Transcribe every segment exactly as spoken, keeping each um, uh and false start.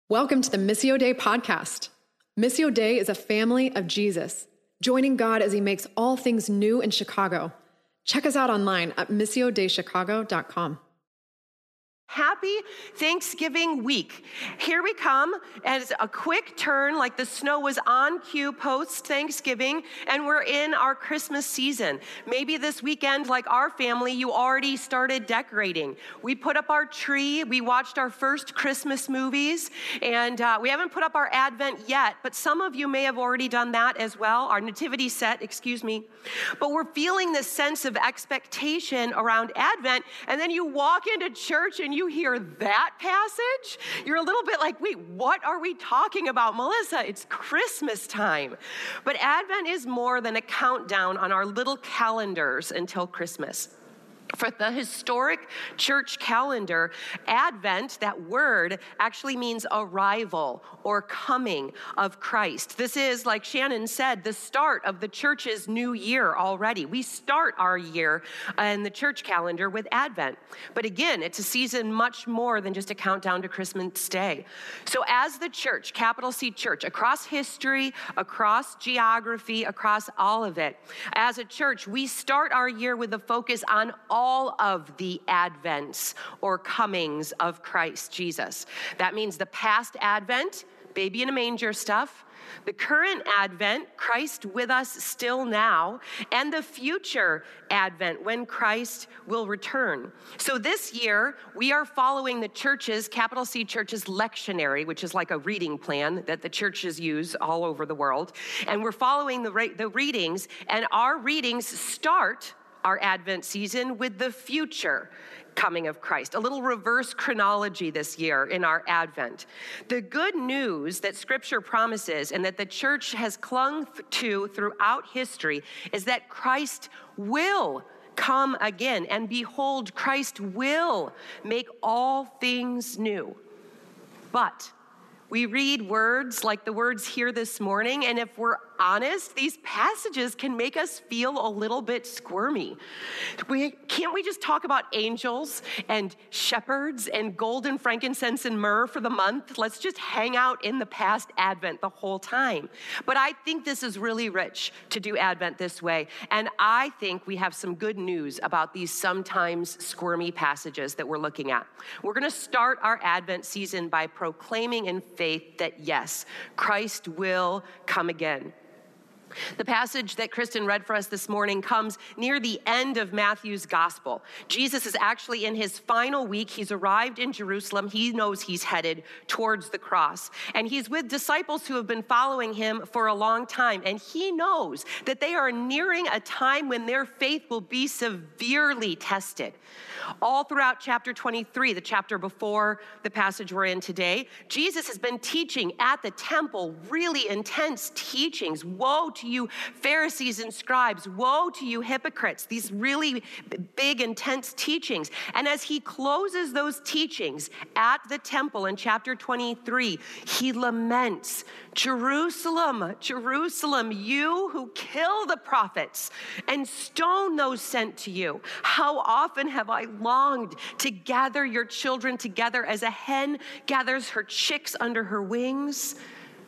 Welcome to the Missio Dei podcast. Missio Dei is a family of Jesus, joining God as he makes all things new in Chicago. Check us out online at missio dei chicago dot com. Happy Thanksgiving week. Here we come as a quick turn, like the snow was on cue post Thanksgiving, and we're in our Christmas season. Maybe this weekend, like our family, you already started decorating. We put up our tree, we watched our first Christmas movies, and uh, we haven't put up our Advent yet, but some of you may have already done that as well, our nativity set, excuse me. But we're feeling this sense of expectation around Advent, and then you walk into church and you hear that passage, you're a little bit like, wait, what are we talking about, Melissa? It's Christmas time. But Advent is more than a countdown on our little calendars until Christmas. For the historic church calendar, Advent, that word, actually means arrival or coming of Christ. This is, like Shannon said, the start of the church's new year already. We start our year in the church calendar with Advent. But again, it's a season much more than just a countdown to Christmas Day. So as the church, capital C church, across history, across geography, across all of it, as a church, we start our year with a focus on all all of the advents or comings of Christ Jesus. That means the past Advent, baby in a manger stuff, the current Advent, Christ with us still now, and the future Advent when Christ will return. So this year, we are following the church's, capital C church's lectionary, which is like a reading plan that the churches use all over the world. And we're following the, re- the readings, and our readings start our Advent season with the future coming of Christ, a little reverse chronology this year in our Advent. The good news that Scripture promises and that the church has clung to throughout history is that Christ will come again, and behold, Christ will make all things new. But we read words like the words here this morning, and if we're honest, these passages can make us feel a little bit squirmy. We, can't we just talk about angels and shepherds and gold and frankincense and myrrh for the month? Let's just hang out in the past Advent the whole time. But I think this is really rich to do Advent this way, and I think we have some good news about these sometimes squirmy passages that we're looking at. We're going to start our Advent season by proclaiming in faith that yes, Christ will come again. The passage that Kristen read for us this morning comes near the end of Matthew's gospel. Jesus is actually in his final week. He's arrived in Jerusalem. He knows he's headed towards the cross. And he's with disciples who have been following him for a long time. And he knows that they are nearing a time when their faith will be severely tested. All throughout chapter twenty-three, the chapter before the passage we're in today, Jesus has been teaching at the temple really intense teachings. Woe to you, Pharisees and scribes. Woe to you, hypocrites. These really big, intense teachings. And as he closes those teachings at the temple in chapter twenty-three, he laments, Jerusalem, Jerusalem, you who kill the prophets and stone those sent to you. How often have I longed to gather your children together as a hen gathers her chicks under her wings,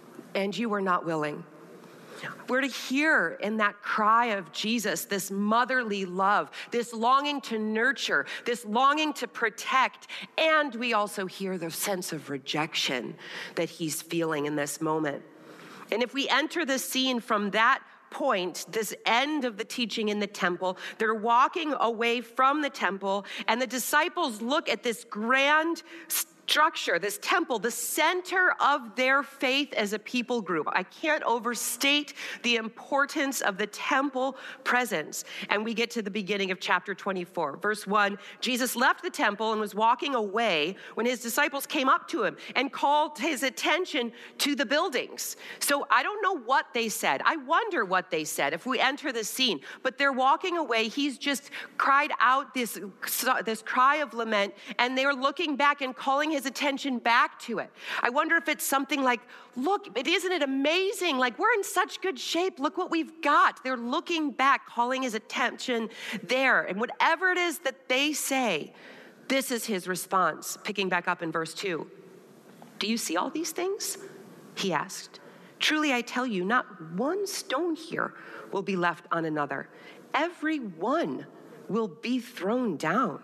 and you were not willing. We're to hear in that cry of Jesus this motherly love, this longing to nurture, this longing to protect, and we also hear the sense of rejection that he's feeling in this moment. And if we enter the scene from that point, this end of the teaching in the temple, they're walking away from the temple, and the disciples look at this grand structure, this temple, the center of their faith as a people group. I can't overstate the importance of the temple presence. And we get to the beginning of chapter twenty-four. Verse one, Jesus left the temple and was walking away when his disciples came up to him and called his attention to the buildings. So I don't know what they said. I wonder what they said if we enter the scene. But they're walking away. He's just cried out this, this cry of lament, and they're looking back and calling his attention back to it. I wonder if it's something like, look, it isn't it amazing? Like, we're in such good shape. Look what we've got. They're looking back, calling his attention there. And whatever it is that they say, this is his response. Picking back up in verse two. Do you see all these things? He asked. Truly, I tell you, not one stone here will be left on another. Every one will be thrown down.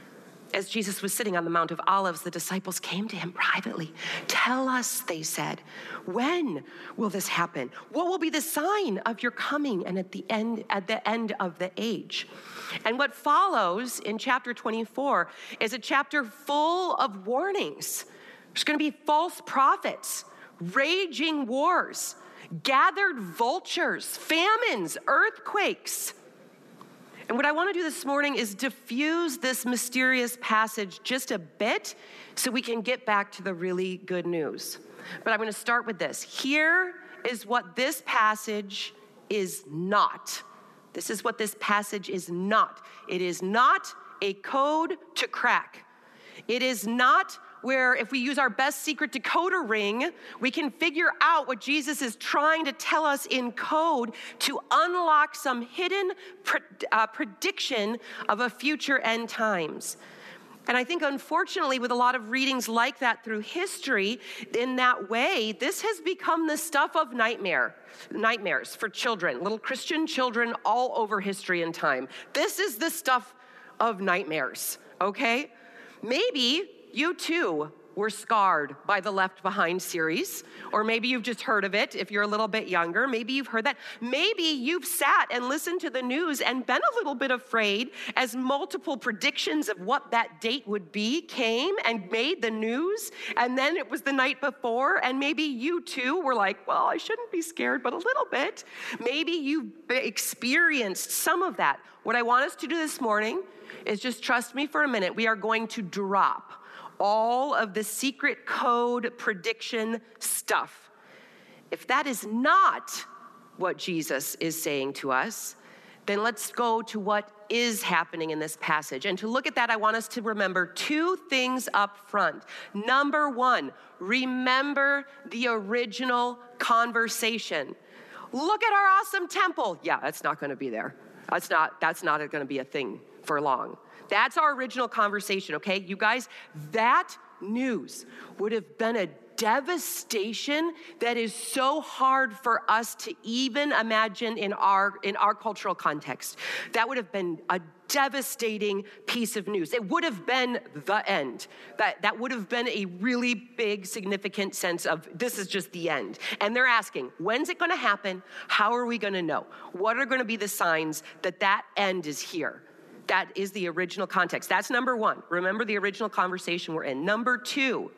As Jesus was sitting on the Mount of Olives, the disciples came to him privately. Tell us, they said, when will this happen? What will be the sign of your coming and at the end, at the end of the age? And what follows in chapter twenty-four is a chapter full of warnings. There's going to be false prophets, raging wars, gathered vultures, famines, earthquakes. And what I want to do this morning is diffuse this mysterious passage just a bit so we can get back to the really good news. But I'm going to start with this. Here is what this passage is not. This is what this passage is not. It is not a code to crack. It is not where if we use our best secret decoder ring, we can figure out what Jesus is trying to tell us in code to unlock some hidden pre- uh, prediction of a future end times. And I think, unfortunately, with a lot of readings like that through history, in that way, this has become the stuff of nightmare, nightmares for children, little Christian children all over history and time. This is the stuff of nightmares, okay? Maybe you too were scarred by the Left Behind series, or maybe you've just heard of it if you're a little bit younger. Maybe you've heard that. Maybe you've sat and listened to the news and been a little bit afraid as multiple predictions of what that date would be came and made the news, and then it was the night before, and maybe you too were like, well, I shouldn't be scared, but a little bit. Maybe you've experienced some of that. What I want us to do this morning is just trust me for a minute. We are going to drop all of the secret code prediction stuff. If that is not what Jesus is saying to us, then let's go to what is happening in this passage. And to look at that, I want us to remember two things up front. Number one, remember the original conversation. Look at our awesome temple. Yeah, that's not going to be there. That's not, that's not going to be a thing for long. That's our original conversation, okay? You guys, that news would have been a devastation that is so hard for us to even imagine in our in our cultural context. That would have been a devastating piece of news. It would have been the end. That, that would have been a really big, significant sense of this is just the end. And they're asking, when's it going to happen? How are we going to know? What are going to be the signs that that end is here? That is the original context. That's number one. Remember the original conversation we're in. Number two,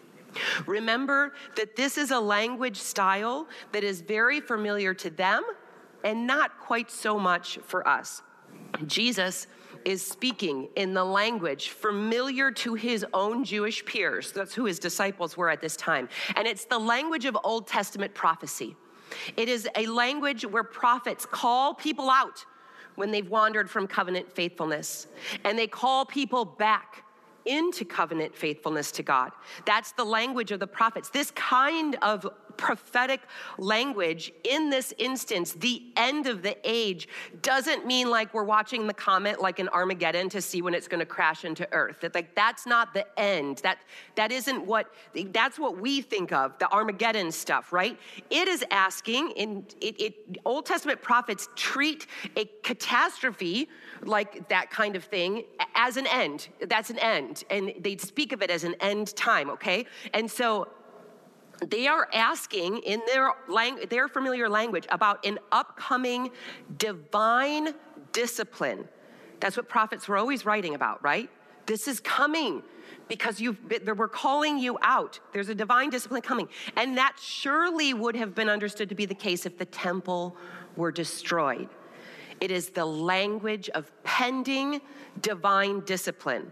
remember that this is a language style that is very familiar to them and not quite so much for us. Jesus is speaking in the language familiar to his own Jewish peers. That's who his disciples were at this time. And it's the language of Old Testament prophecy. It is a language where prophets call people out when they've wandered from covenant faithfulness, and they call people back into covenant faithfulness to God. That's the language of the prophets. This kind of prophetic language, in this instance, the end of the age, doesn't mean like we're watching the comet like in Armageddon to see when it's going to crash into Earth. That, like, that's not the end. That, that isn't what, that's what we think of, the Armageddon stuff, right? It is asking, in it, it, Old Testament prophets treat a catastrophe like that kind of thing as an end. That's an end. And they speak of it as an end time, okay? And so they are asking in their lang- their familiar language about an upcoming divine discipline. That's what prophets were always writing about, right? This is coming because you've been, we're calling you out. There's a divine discipline coming. And that surely would have been understood to be the case if the temple were destroyed. It is the language of pending divine discipline.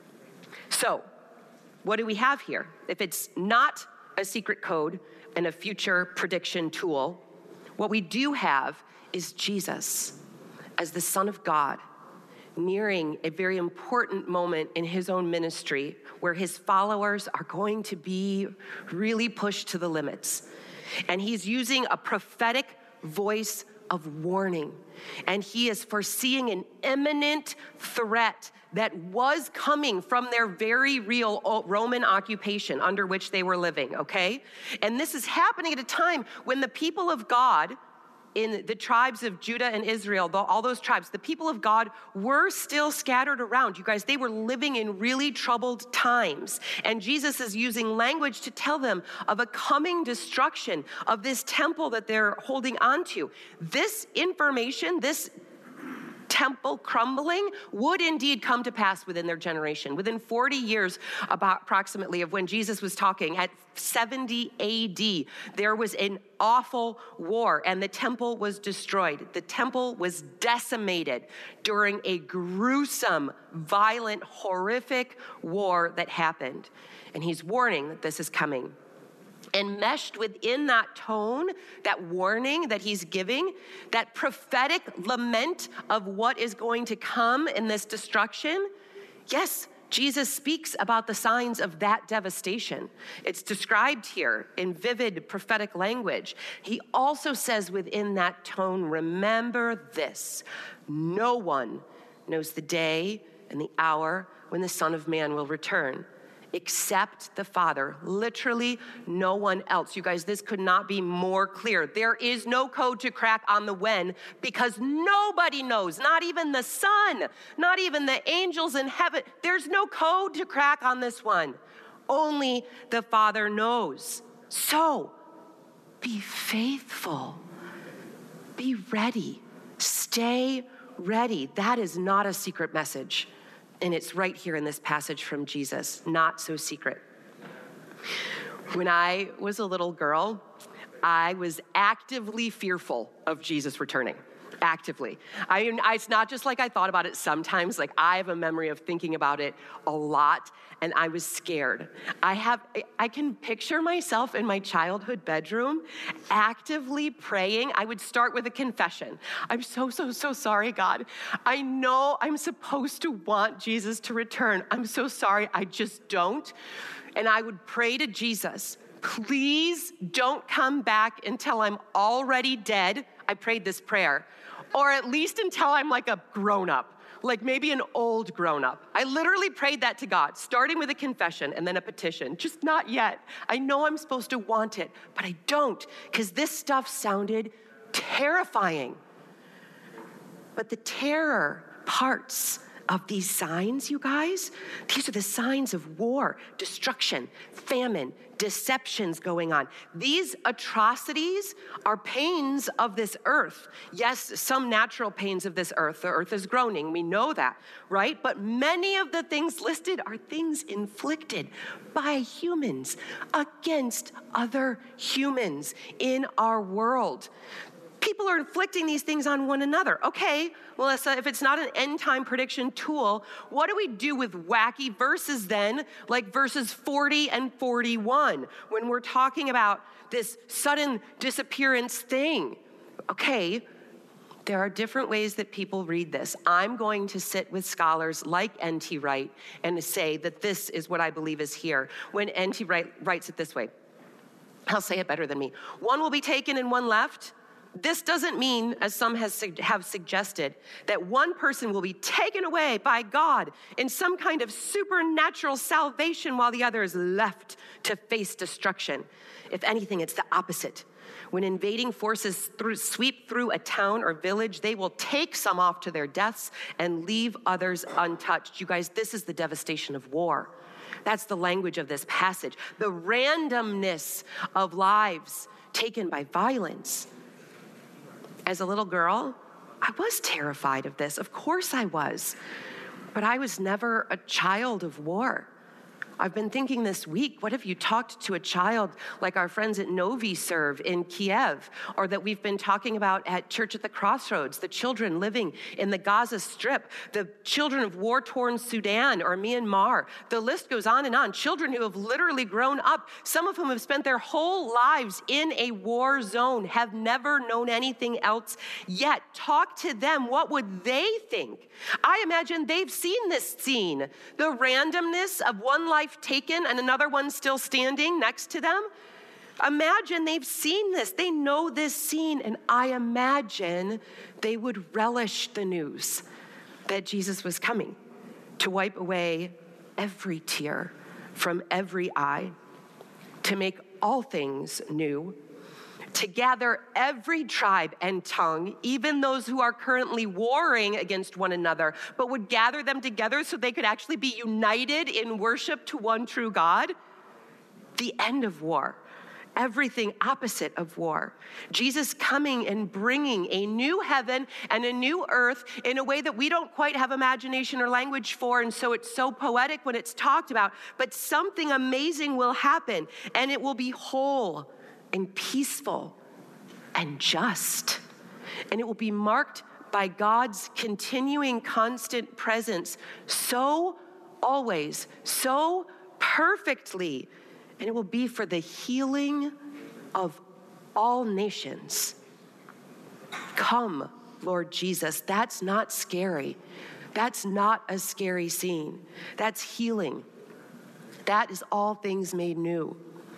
So, what do we have here? If it's not a secret code and a future prediction tool, what we do have is Jesus as the Son of God, nearing a very important moment in his own ministry where his followers are going to be really pushed to the limits. And he's using a prophetic voice of warning. And he is foreseeing an imminent threat that was coming from their very real Roman occupation under which they were living, okay? And this is happening at a time when the people of God in the tribes of Judah and Israel, all those tribes, the people of God were still scattered around. You guys, they were living in really troubled times. And Jesus is using language to tell them of a coming destruction of this temple that they're holding on to. This information, this temple crumbling would indeed come to pass within their generation. Within forty years, about approximately, of when Jesus was talking, at seventy A D, there was an awful war and the temple was destroyed. The temple was decimated during a gruesome, violent, horrific war that happened. And he's warning that this is coming. And meshed within that tone, that warning that he's giving, that prophetic lament of what is going to come in this destruction, yes, Jesus speaks about the signs of that devastation. It's described here in vivid prophetic language. He also says within that tone, remember this, no one knows the day and the hour when the Son of Man will return, except the Father. Literally no one else. You guys, this could not be more clear. There is no code to crack on the when, because nobody knows, not even the Son, not even the angels in heaven. There's no code to crack on this one. Only the Father knows. So be faithful. Be ready. Stay ready. That is not a secret message. And it's right here in this passage from Jesus, not so secret. When I was a little girl, I was actively fearful of Jesus returning. Actively. I, I, it's not just like I thought about it sometimes. Like, I have a memory of thinking about it a lot, and I was scared. I have, I can picture myself in my childhood bedroom actively praying. I would start with a confession. I'm so, so, so sorry, God. I know I'm supposed to want Jesus to return. I'm so sorry, I just don't. And I would pray to Jesus, please don't come back until I'm already dead. I prayed this prayer. Or at least until I'm like a grown-up, like maybe an old grown-up. I literally prayed that to God, starting with a confession and then a petition. Just not yet. I know I'm supposed to want it, but I don't, because this stuff sounded terrifying. But the terror parts of these signs, you guys, these are the signs of war, destruction, famine, deceptions going on. These atrocities are pains of this earth. Yes, some natural pains of this earth. The earth is groaning. We know that, right? But many of the things listed are things inflicted by humans against other humans in our world. People are inflicting these things on one another. Okay, Melissa, if it's not an end time prediction tool, what do we do with wacky verses then, like verses forty and forty-one, when we're talking about this sudden disappearance thing? Okay, there are different ways that people read this. I'm going to sit with scholars like N T Wright and say that this is what I believe is here. When N T Wright writes it this way, I'll say it better than me. One will be taken and one left. This doesn't mean, as some has, have suggested, that one person will be taken away by God in some kind of supernatural salvation while the other is left to face destruction. If anything, it's the opposite. When invading forces through, sweep through a town or village, they will take some off to their deaths and leave others untouched. You guys, this is the devastation of war. That's the language of this passage. The randomness of lives taken by violence. As a little girl, I was terrified of this. Of course I was. But I was never a child of war. I've been thinking this week, what if you talked to a child like our friends at Novi serve in Kiev, or that we've been talking about at Church at the Crossroads, the children living in the Gaza Strip, the children of war-torn Sudan or Myanmar. The list goes on and on. Children who have literally grown up, some of whom have spent their whole lives in a war zone, have never known anything else yet. Talk to them. What would they think? I imagine they've seen this scene, the randomness of one life taken and another one still standing next to them. Imagine they've seen this. They know this scene. And I imagine they would relish the news that Jesus was coming to wipe away every tear from every eye, to make all things new, to gather every tribe and tongue, even those who are currently warring against one another, but would gather them together so they could actually be united in worship to one true God. The end of war. Everything opposite of war. Jesus coming and bringing a new heaven and a new earth in a way that we don't quite have imagination or language for, and so it's so poetic when it's talked about, but something amazing will happen, and it will be whole and peaceful and just, and it will be marked by God's continuing constant presence so always, so perfectly. And it will be for the healing of all nations. Come, Lord Jesus. That's not scary. That's not a scary scene. That's healing. That is all things made new.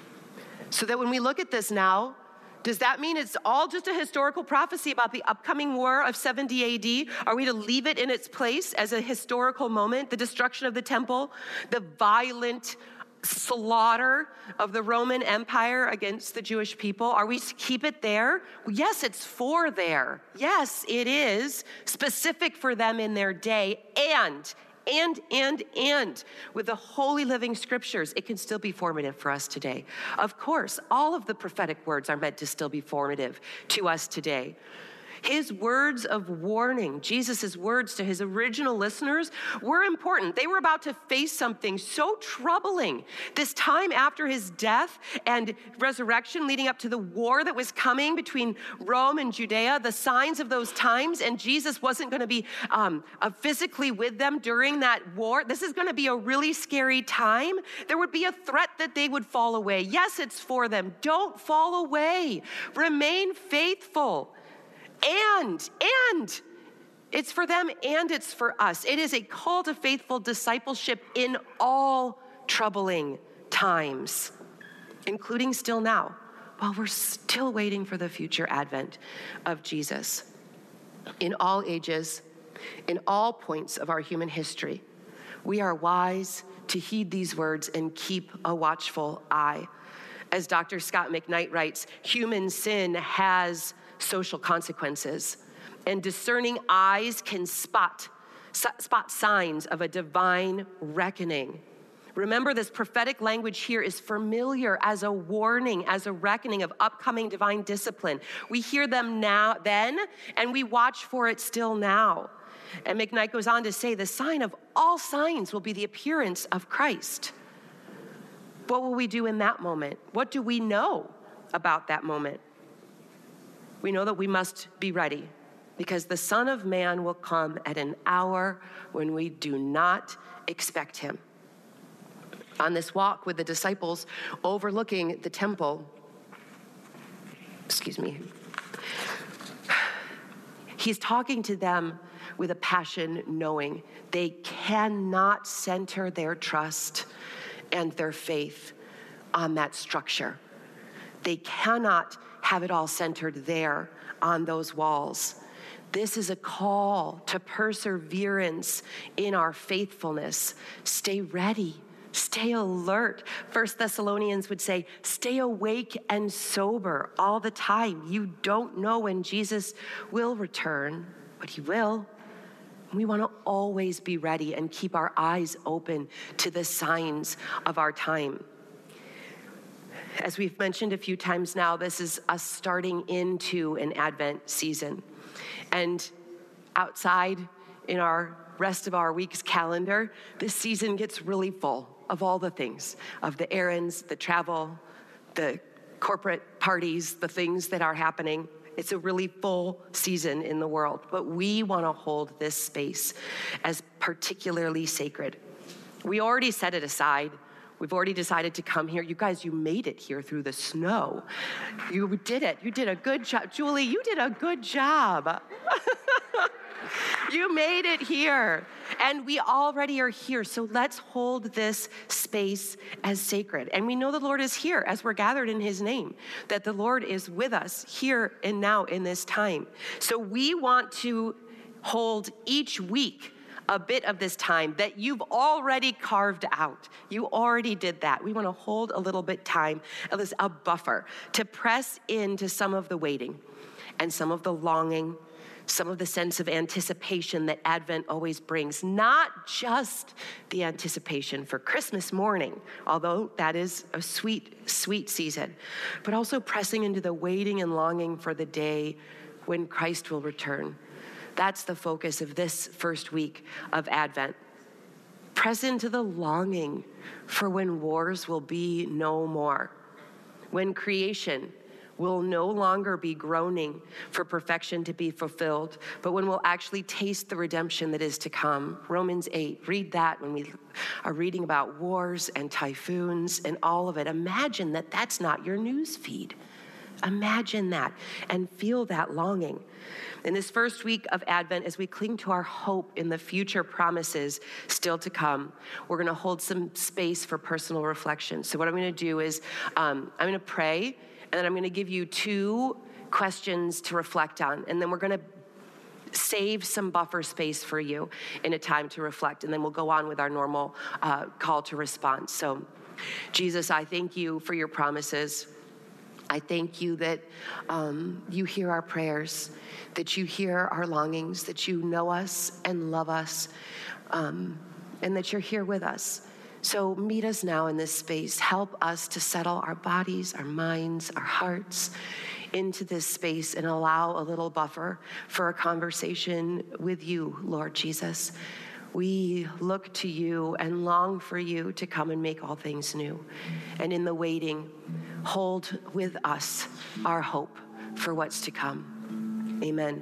So that when we look at this now, does that mean it's all just a historical prophecy about the upcoming war of seventy A D? Are we to leave it in its place as a historical moment? The destruction of the temple, the violent slaughter of the Roman Empire against the Jewish people? Are we to keep it there? Yes, it's for there. Yes, it is specific for them in their day. And, and, and, and with the holy living scriptures, it can still be formative for us today. Of course, all of the prophetic words are meant to still be formative to us today. His words of warning, Jesus' words to his original listeners, were important. They were about to face something so troubling. This time after his death and resurrection, leading up to the war that was coming between Rome and Judea, the signs of those times, and Jesus wasn't going to be um, uh, physically with them during that war. This is going to be a really scary time. There would be a threat that they would fall away. Yes, it's for them. Don't fall away. Remain faithful. And, and it's for them and it's for us. It is a call to faithful discipleship in all troubling times, including still now, while we're still waiting for the future advent of Jesus. In all ages, in all points of our human history, we are wise to heed these words and keep a watchful eye. As Doctor Scott McKnight writes, human sin has social consequences, and discerning eyes can spot, spot signs of a divine reckoning. Remember, this prophetic language here is familiar as a warning, as a reckoning of upcoming divine discipline. We hear them now, then, and we watch for it still now. And McKnight goes on to say, the sign of all signs will be the appearance of Christ. What will we do in that moment? What do we know about that moment? We know that we must be ready because the Son of Man will come at an hour when we do not expect him. On this walk with the disciples overlooking the temple, excuse me, he's talking to them with a passion, knowing they cannot center their trust and their faith on that structure. They cannot have it all centered there on those walls. This is a call to perseverance in our faithfulness. Stay ready, stay alert. First Thessalonians would say, stay awake and sober all the time. You don't know when Jesus will return, but he will. We want to always be ready and keep our eyes open to the signs of our time. As we've mentioned a few times now, this is us starting into an Advent season. And outside in our rest of our week's calendar, this season gets really full of all the things, of the errands, the travel, the corporate parties, the things that are happening. It's a really full season in the world, but we want to hold this space as particularly sacred. We already set it aside. We've already decided to come here. You guys, you made it here through the snow. You did it. You did a good job. Julie, you did a good job. You made it here. And we already are here. So let's hold this space as sacred. And we know the Lord is here as we're gathered in his name, that the Lord is with us here and now in this time. So we want to hold each week a bit of this time that you've already carved out. You already did that. We want to hold a little bit time, a buffer, to press into some of the waiting and some of the longing, some of the sense of anticipation that Advent always brings. Not just the anticipation for Christmas morning, although that is a sweet, sweet season, but also pressing into the waiting and longing for the day when Christ will return. That's the focus of this first week of Advent. Press into the longing for when wars will be no more, when creation will no longer be groaning for perfection to be fulfilled, but when we'll actually taste the redemption that is to come. Romans eight, read that when we are reading about wars and typhoons and all of it. Imagine that that's not your news feed. Imagine that and feel that longing. In this first week of Advent, as we cling to our hope in the future promises still to come, we're going to hold some space for personal reflection. So what I'm going to do is um, I'm going to pray, and then I'm going to give you two questions to reflect on, and then we're going to save some buffer space for you in a time to reflect, and then we'll go on with our normal uh, call to response. So, Jesus, I thank you for your promises. I thank you that um, you hear our prayers, that you hear our longings, that you know us and love us, um, and that you're here with us. So meet us now in this space. Help us to settle our bodies, our minds, our hearts into this space and allow a little buffer for a conversation with you, Lord Jesus. We look to you and long for you to come and make all things new. And in the waiting, hold with us our hope for what's to come. Amen.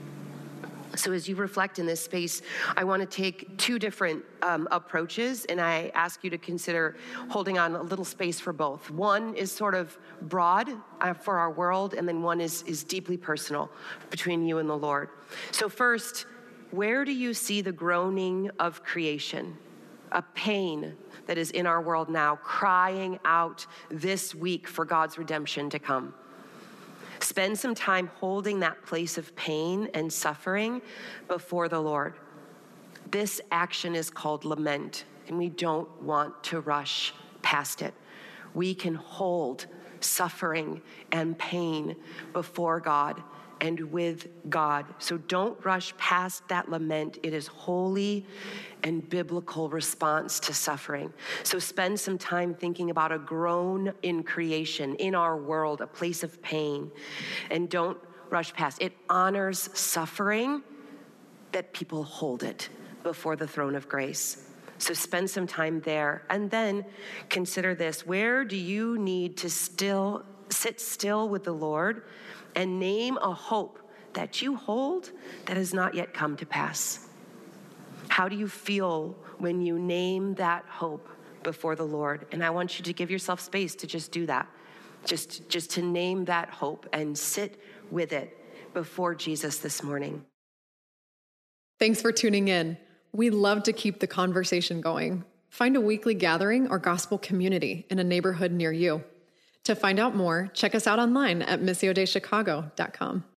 So as you reflect in this space, I want to take two different um, approaches, and I ask you to consider holding on a little space for both. One is sort of broad uh, for our world, and then one is, is deeply personal between you and the Lord. So first, where do you see the groaning of creation, a pain that is in our world now, crying out this week for God's redemption to come? Spend some time holding that place of pain and suffering before the Lord. This action is called lament, and we don't want to rush past it. We can hold suffering and pain before God and with God. So don't rush past that lament. It is holy and biblical response to suffering. So spend some time thinking about a groan in creation, in our world, a place of pain, and don't rush past. It honors suffering that people hold it before the throne of grace. So spend some time there, and then consider this. Where do you need to still sit still with the Lord and name a hope that you hold that has not yet come to pass? How do you feel when you name that hope before the Lord? And I want you to give yourself space to just do that, just, just to name that hope and sit with it before Jesus this morning. Thanks for tuning in. We love to keep the conversation going. Find a weekly gathering or gospel community in a neighborhood near you. To find out more, check us out online at missio dei chicago dot com.